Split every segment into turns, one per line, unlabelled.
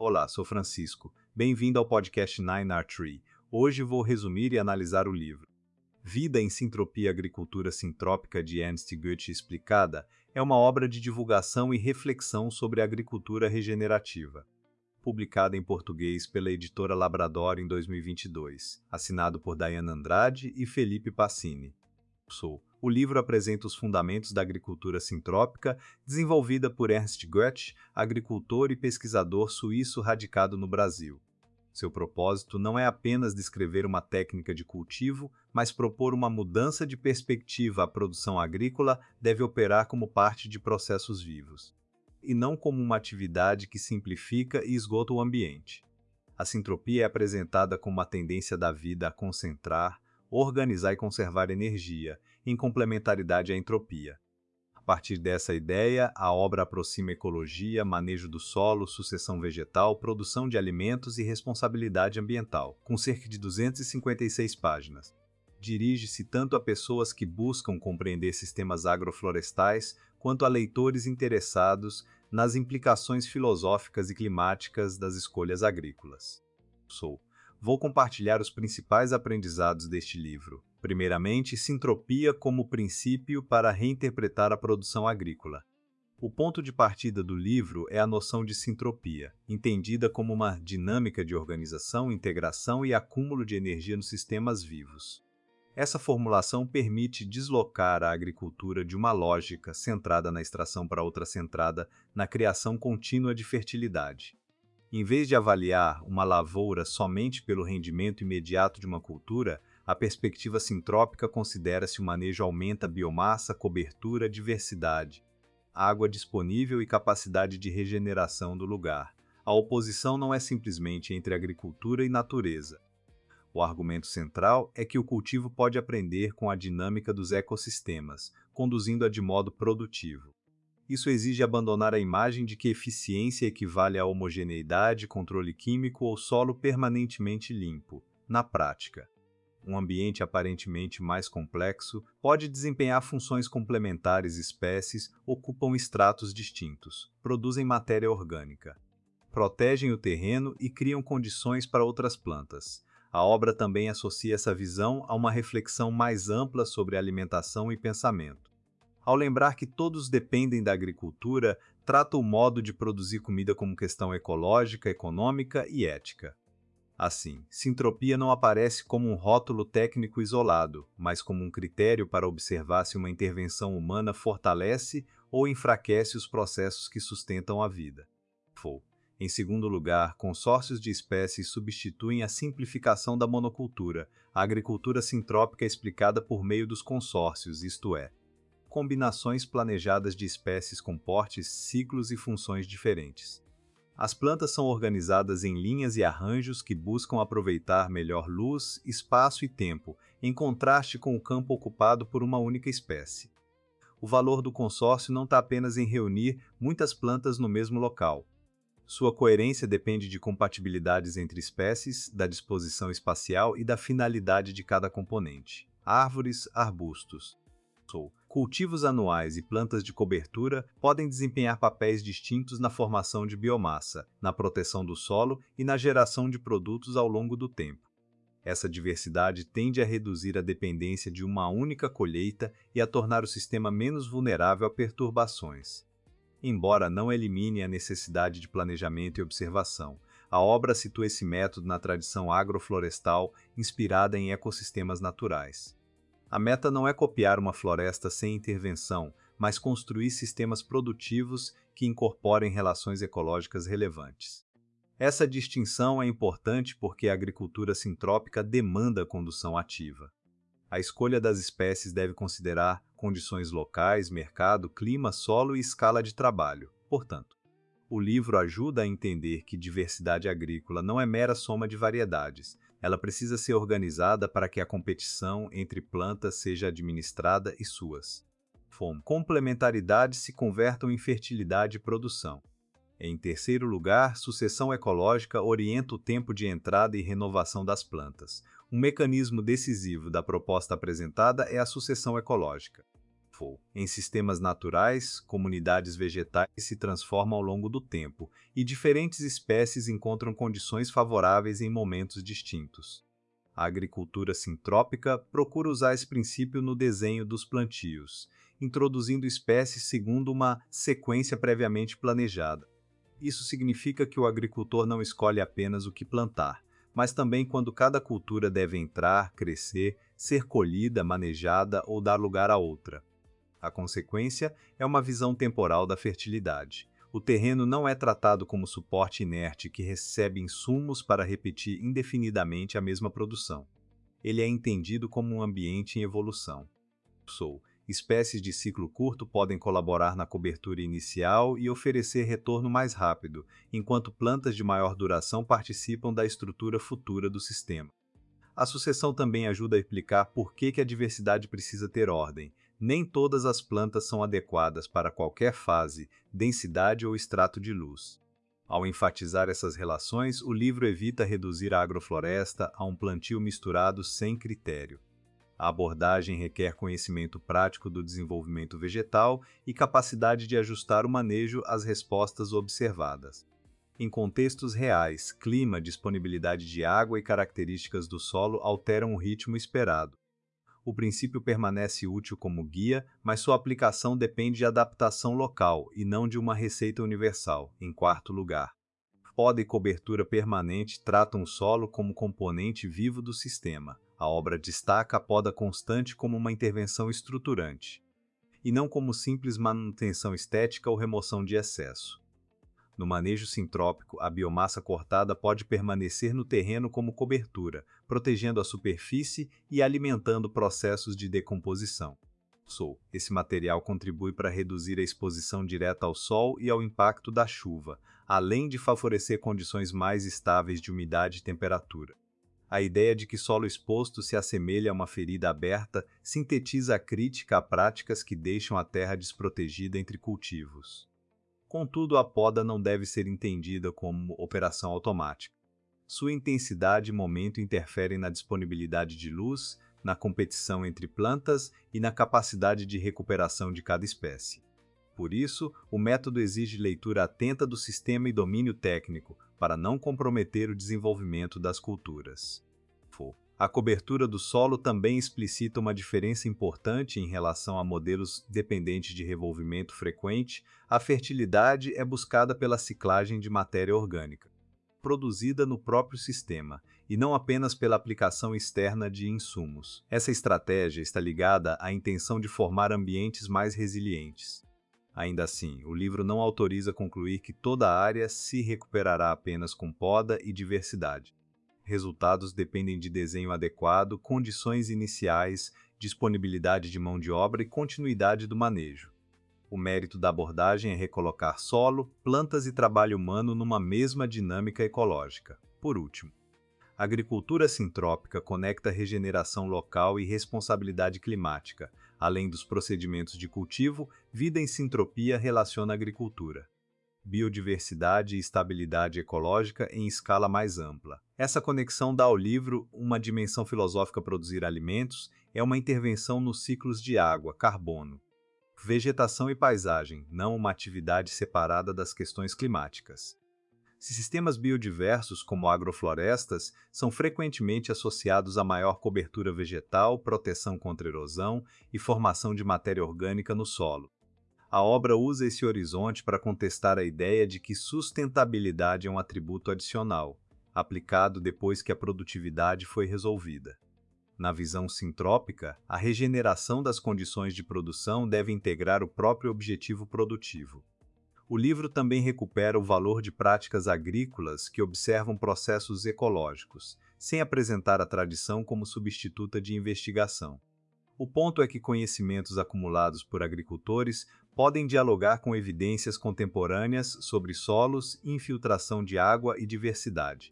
Olá, sou Francisco. Bem-vindo ao podcast 9R3. Hoje vou resumir e analisar o livro Vida em Sintropia, Agricultura Sintrópica, de Ernst Goethe Explicada, é uma obra de divulgação e reflexão sobre a agricultura regenerativa. Publicada em português pela editora Labrador em 2022, assinado por Diana Andrade e Felipe Passini. O livro apresenta os fundamentos da agricultura sintrópica, desenvolvida por Ernst Goethe, agricultor e pesquisador suíço radicado no Brasil. Seu propósito não é apenas descrever uma técnica de cultivo, mas propor uma mudança de perspectiva. A produção agrícola deve operar como parte de processos vivos, e não como uma atividade que simplifica e esgota o ambiente. A sintropia é apresentada como uma tendência da vida a concentrar, organizar e conservar energia, em complementaridade à entropia. A partir dessa ideia, a obra aproxima ecologia, manejo do solo, sucessão vegetal, produção de alimentos e responsabilidade ambiental, com cerca de 256 páginas. Dirige-se tanto a pessoas que buscam compreender sistemas agroflorestais, quanto a leitores interessados nas implicações filosóficas e climáticas das escolhas agrícolas. Vou compartilhar os principais aprendizados deste livro. Primeiramente, sintropia como princípio para reinterpretar a produção agrícola. O ponto de partida do livro é a noção de sintropia, entendida como uma dinâmica de organização, integração e acúmulo de energia nos sistemas vivos. Essa formulação permite deslocar a agricultura de uma lógica centrada na extração para outra centrada na criação contínua de fertilidade. Em vez de avaliar uma lavoura somente pelo rendimento imediato de uma cultura, a perspectiva sintrópica considera se o manejo aumenta a biomassa, cobertura, diversidade, água disponível e capacidade de regeneração do lugar. A oposição não é simplesmente entre agricultura e natureza. O argumento central é que o cultivo pode aprender com a dinâmica dos ecossistemas, conduzindo-a de modo produtivo. Isso exige abandonar a imagem de que eficiência equivale a homogeneidade, controle químico ou solo permanentemente limpo. Na prática, um ambiente aparentemente mais complexo pode desempenhar funções complementares. Espécies ocupam estratos distintos, produzem matéria orgânica, protegem o terreno e criam condições para outras plantas. A obra também associa essa visão a uma reflexão mais ampla sobre alimentação e pensamento. Ao lembrar que todos dependem da agricultura, trata o modo de produzir comida como questão ecológica, econômica e ética. Assim, sintropia não aparece como um rótulo técnico isolado, mas como um critério para observar se uma intervenção humana fortalece ou enfraquece os processos que sustentam a vida. Em segundo lugar, consórcios de espécies substituem a simplificação da monocultura. A agricultura sintrópica é explicada por meio dos consórcios, isto é, combinações planejadas de espécies com portes, ciclos e funções diferentes. As plantas são organizadas em linhas e arranjos que buscam aproveitar melhor luz, espaço e tempo, em contraste com o campo ocupado por uma única espécie. O valor do consórcio não está apenas em reunir muitas plantas no mesmo local. Sua coerência depende de compatibilidades entre espécies, da disposição espacial e da finalidade de cada componente. Árvores, arbustos, cultivos anuais e plantas de cobertura podem desempenhar papéis distintos na formação de biomassa, na proteção do solo e na geração de produtos ao longo do tempo. Essa diversidade tende a reduzir a dependência de uma única colheita e a tornar o sistema menos vulnerável a perturbações. Embora não elimine a necessidade de planejamento e observação, a obra situa esse método na tradição agroflorestal inspirada em ecossistemas naturais. A meta não é copiar uma floresta sem intervenção, mas construir sistemas produtivos que incorporem relações ecológicas relevantes. Essa distinção é importante porque a agricultura sintrópica demanda condução ativa. A escolha das espécies deve considerar condições locais, mercado, clima, solo e escala de trabalho. Portanto, o livro ajuda a entender que diversidade agrícola não é mera soma de variedades. Ela precisa ser organizada para que a competição entre plantas seja administrada e suas complementaridades se convertam em fertilidade e produção. Em terceiro lugar, sucessão ecológica orienta o tempo de entrada e renovação das plantas. Um mecanismo decisivo da proposta apresentada é a sucessão ecológica. Em sistemas naturais, comunidades vegetais se transformam ao longo do tempo e diferentes espécies encontram condições favoráveis em momentos distintos. A agricultura sintrópica procura usar esse princípio no desenho dos plantios, introduzindo espécies segundo uma sequência previamente planejada. Isso significa que o agricultor não escolhe apenas o que plantar, mas também quando cada cultura deve entrar, crescer, ser colhida, manejada ou dar lugar a outra. A consequência é uma visão temporal da fertilidade. O terreno não é tratado como suporte inerte que recebe insumos para repetir indefinidamente a mesma produção. Ele é entendido como um ambiente em evolução. Espécies de ciclo curto podem colaborar na cobertura inicial e oferecer retorno mais rápido, enquanto plantas de maior duração participam da estrutura futura do sistema. A sucessão também ajuda a explicar por que a diversidade precisa ter ordem. Nem todas as plantas são adequadas para qualquer fase, densidade ou extrato de luz. Ao enfatizar essas relações, o livro evita reduzir a agrofloresta a um plantio misturado sem critério. A abordagem requer conhecimento prático do desenvolvimento vegetal e capacidade de ajustar o manejo às respostas observadas. Em contextos reais, clima, disponibilidade de água e características do solo alteram o ritmo esperado. O princípio permanece útil como guia, mas sua aplicação depende de adaptação local e não de uma receita universal. Em quarto lugar, poda e cobertura permanente tratam o solo como componente vivo do sistema. A obra destaca a poda constante como uma intervenção estruturante, e não como simples manutenção estética ou remoção de excesso. No manejo sintrópico, a biomassa cortada pode permanecer no terreno como cobertura, protegendo a superfície e alimentando processos de decomposição. Esse material contribui para reduzir a exposição direta ao sol e ao impacto da chuva, além de favorecer condições mais estáveis de umidade e temperatura. A ideia de que solo exposto se assemelha a uma ferida aberta sintetiza a crítica a práticas que deixam a terra desprotegida entre cultivos. Contudo, a poda não deve ser entendida como operação automática. Sua intensidade e momento interferem na disponibilidade de luz, na competição entre plantas e na capacidade de recuperação de cada espécie. Por isso, o método exige leitura atenta do sistema e domínio técnico, para não comprometer o desenvolvimento das culturas. A cobertura do solo também explicita uma diferença importante em relação a modelos dependentes de revolvimento frequente. A fertilidade é buscada pela ciclagem de matéria orgânica, produzida no próprio sistema, e não apenas pela aplicação externa de insumos. Essa estratégia está ligada à intenção de formar ambientes mais resilientes. Ainda assim, o livro não autoriza concluir que toda a área se recuperará apenas com poda e diversidade. Resultados dependem de desenho adequado, condições iniciais, disponibilidade de mão de obra e continuidade do manejo. O mérito da abordagem é recolocar solo, plantas e trabalho humano numa mesma dinâmica ecológica. Por último, a agricultura sintrópica conecta regeneração local e responsabilidade climática. Além dos procedimentos de cultivo, vida em sintropia relaciona a agricultura, biodiversidade e estabilidade ecológica em escala mais ampla. Essa conexão dá ao livro uma dimensão filosófica. Produzir alimentos é uma intervenção nos ciclos de água, carbono, vegetação e paisagem, não uma atividade separada das questões climáticas. Sistemas biodiversos, como agroflorestas, são frequentemente associados a maior cobertura vegetal, proteção contra erosão e formação de matéria orgânica no solo. A obra usa esse horizonte para contestar a ideia de que sustentabilidade é um atributo adicional, aplicado depois que a produtividade foi resolvida. Na visão sintrópica, a regeneração das condições de produção deve integrar o próprio objetivo produtivo. O livro também recupera o valor de práticas agrícolas que observam processos ecológicos, sem apresentar a tradição como substituta de investigação. O ponto é que conhecimentos acumulados por agricultores podem dialogar com evidências contemporâneas sobre solos, infiltração de água e diversidade.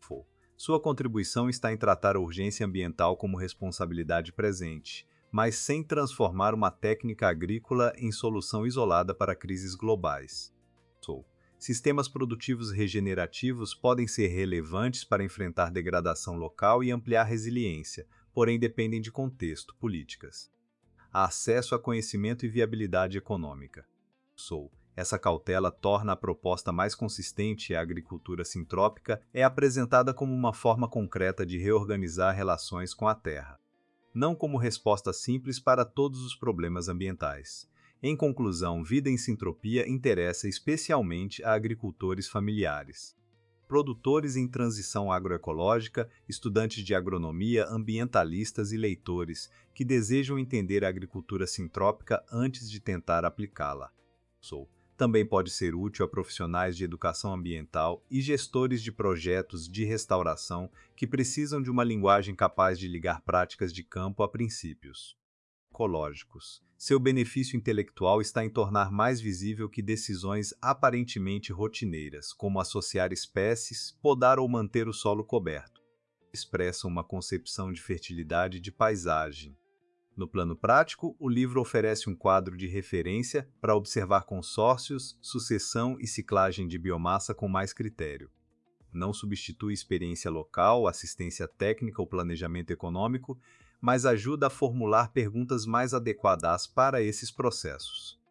Sua contribuição está em tratar a urgência ambiental como responsabilidade presente, mas sem transformar uma técnica agrícola em solução isolada para crises globais. Sistemas produtivos regenerativos podem ser relevantes para enfrentar degradação local e ampliar resiliência, porém dependem de contexto, políticas. acesso a conhecimento e viabilidade econômica. Essa cautela torna a proposta mais consistente e a agricultura sintrópica é apresentada como uma forma concreta de reorganizar relações com a terra, não como resposta simples para todos os problemas ambientais. Em conclusão, vida em sintropia interessa especialmente a agricultores familiares, produtores em transição agroecológica, estudantes de agronomia, ambientalistas e leitores que desejam entender a agricultura sintrópica antes de tentar aplicá-la. Também pode ser útil a profissionais de educação ambiental e gestores de projetos de restauração que precisam de uma linguagem capaz de ligar práticas de campo a princípios ecológicos. Seu benefício intelectual está em tornar mais visível que decisões aparentemente rotineiras, como associar espécies, podar ou manter o solo coberto, expressam uma concepção de fertilidade e de paisagem. No plano prático, o livro oferece um quadro de referência para observar consórcios, sucessão e ciclagem de biomassa com mais critério. Não substitui experiência local, assistência técnica ou planejamento econômico, mas ajuda a formular perguntas mais adequadas para esses processos.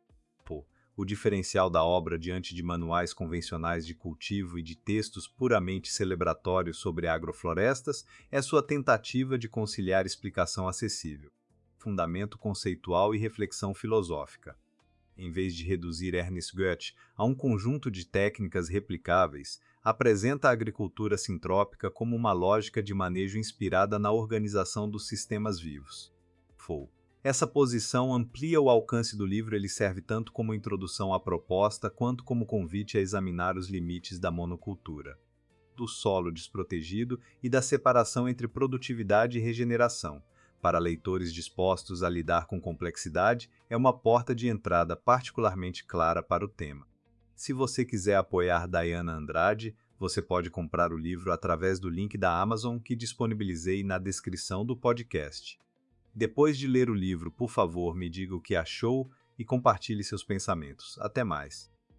O diferencial da obra diante de manuais convencionais de cultivo e de textos puramente celebratórios sobre agroflorestas é sua tentativa de conciliar explicação acessível, fundamento conceitual e reflexão filosófica. Em vez de reduzir Ernest Goethe a um conjunto de técnicas replicáveis, apresenta a agricultura sintrópica como uma lógica de manejo inspirada na organização dos sistemas vivos. Essa posição amplia o alcance do livro. Ele serve tanto como introdução à proposta quanto como convite a examinar os limites da monocultura, do solo desprotegido e da separação entre produtividade e regeneração. Para leitores dispostos a lidar com complexidade, é uma porta de entrada particularmente clara para o tema. Se você quiser apoiar Dayana Andrade, você pode comprar o livro através do link da Amazon que disponibilizei na descrição do podcast. Depois de ler o livro, por favor, me diga o que achou e compartilhe seus pensamentos. Até mais!